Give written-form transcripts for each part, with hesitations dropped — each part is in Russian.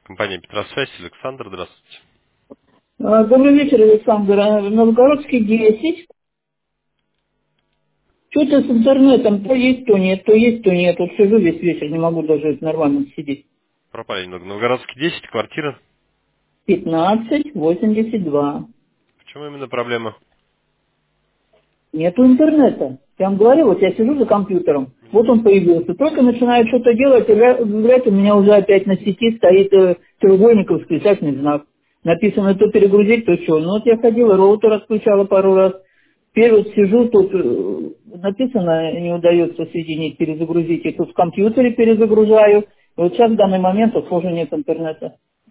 Компания Петросвязь, Александр, здравствуйте. Добрый вечер, Александр. Новгородский 10. Что-то с интернетом то есть, то нет, то есть, то нет. Вот сижу весь вечер, не могу даже нормально сидеть. Пропали немного. Новгородский 10, квартира. 1582. В чем именно проблема? Нету интернета. Я вам говорю, вот я сижу за компьютером, вот он появился. Только начинает что-то делать, и говорят, у меня уже опять на сети стоит треугольник и восклицательный знак. Написано то перегрузить, то что. Ну вот я ходила, роутер отключала пару раз. Теперь вот сижу, тут написано, не удается соединить, перезагрузить. И тут в компьютере перезагружаю. И вот сейчас в данный момент вот тоже нет интернета.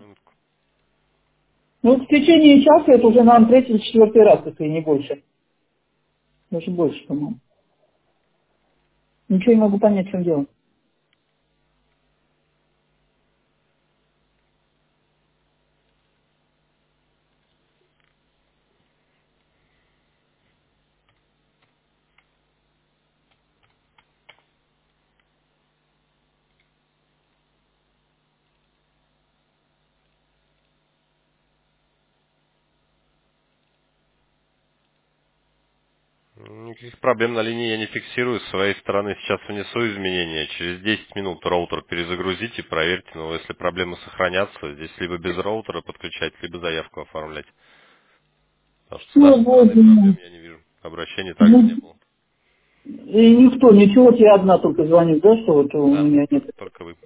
Ну, вот в течение часа это уже, наверное, третий, четвертый раз, если не больше. Даже больше, по-моему. Ничего не могу понять, в чем дело. Никаких проблем на линии я не фиксирую. С своей стороны сейчас внесу изменения. Через 10 минут роутер перезагрузите, проверьте. Но если проблемы сохранятся, здесь либо без роутера подключать, либо заявку оформлять. Потому что с Ну, нашей боже стороны проблем мой. я не вижу. Обращений также не Ну, было. и никто, ничего, вот я одна только звоню, да, что вот у Да, меня нет. только вы.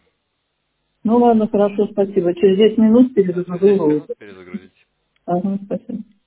Ну ладно, хорошо, спасибо. Через 10 минут Да, через перезагружу 10 минут роутер. перезагрузите. Ага, спасибо.